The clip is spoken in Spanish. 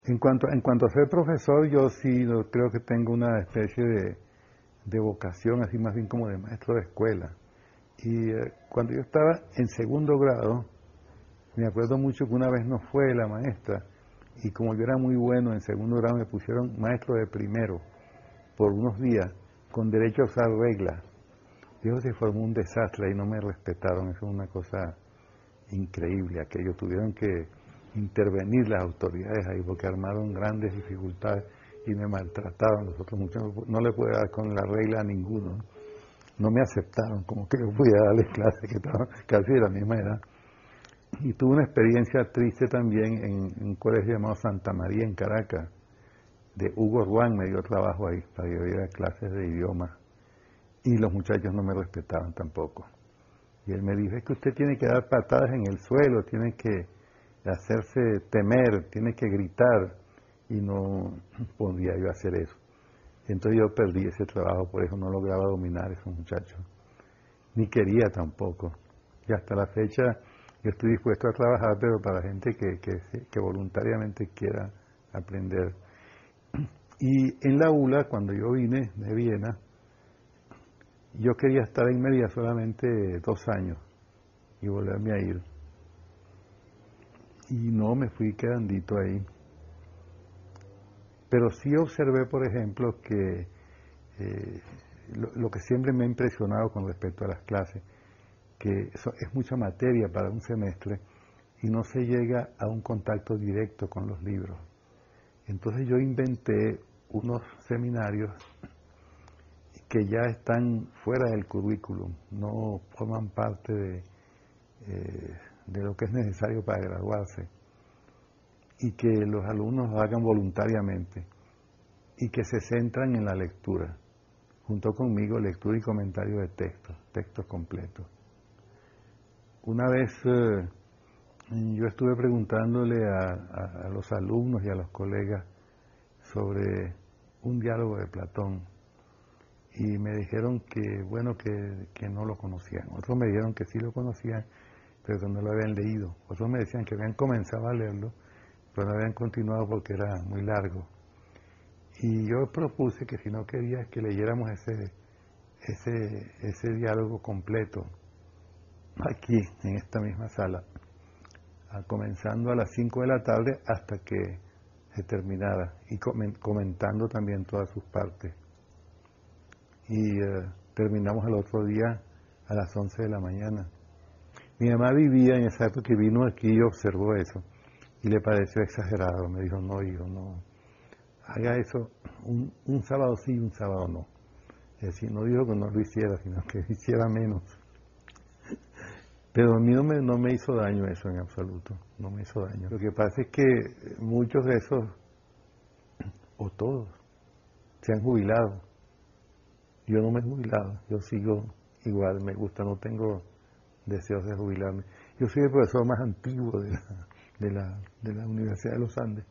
En cuanto a ser profesor, yo sí creo que tengo una especie de vocación, así más bien como de maestro de escuela. Y cuando yo estaba en segundo grado, me acuerdo mucho que una vez no fue la maestra, y como yo era muy bueno en segundo grado, me pusieron maestro de primero por unos días, con derecho a usar reglas. Y eso se formó un desastre y no me respetaron. Eso es una cosa increíble. Aquello tuvieron que intervenir las autoridades ahí porque armaron grandes dificultades y me maltrataban. Los otros muchachos no le pude dar con la regla a ninguno. No me aceptaron, como que yo podía darles clases que estaban casi de la misma edad. Y tuve una experiencia triste también en un colegio llamado Santa María en Caracas. De Hugo Ruán me dio trabajo ahí para que yo diera clases de idiomas. Y los muchachos no me respetaban tampoco. Y él me dijo, es que usted tiene que dar patadas en el suelo, tiene que hacerse temer, tiene que gritar. Y no podía yo hacer eso. Entonces yo perdí ese trabajo, por eso no lograba dominar a esos muchachos. Ni quería tampoco. Y hasta la fecha yo estoy dispuesto a trabajar, pero para gente que voluntariamente quiera aprender. Y en la ULA, cuando yo vine de Viena, yo quería estar en media solamente 2 años y volverme a ir. Y no, me fui quedandito ahí. Pero sí observé, por ejemplo, que lo que siempre me ha impresionado con respecto a las clases, que es mucha materia para un semestre y no se llega a un contacto directo con los libros. Entonces yo inventé unos seminarios que ya están fuera del currículum, no forman parte de lo que es necesario para graduarse, y que los alumnos lo hagan voluntariamente y que se centran en la lectura, junto conmigo lectura y comentario de textos completos. Una vez yo estuve preguntándole a los alumnos y a los colegas sobre un diálogo de Platón y me dijeron que, bueno, que no lo conocían. Otros me dijeron que sí lo conocían, pero que no lo habían leído. Otros me decían que habían comenzado a leerlo, pero no habían continuado porque era muy largo. Y yo propuse que si no querías que leyéramos ese diálogo completo aquí, en esta misma sala, comenzando a las 5 de la tarde hasta que se terminara, y comentando también todas sus partes. Y terminamos el otro día a las 11 de la mañana. Mi mamá vivía en esa época y vino aquí y observó eso. Y le pareció exagerado. Me dijo, no, hijo, no. Haga eso un sábado sí y un sábado no. Es decir, no dijo que no lo hiciera, sino que hiciera menos. Pero a mí no me hizo daño eso en absoluto. No me hizo daño. Lo que pasa es que muchos de esos, o todos, se han jubilado. Yo no me he jubilado. Yo sigo igual, me gusta, no tengo deseos de jubilarme. Yo soy el profesor más antiguo de la Universidad de los Andes.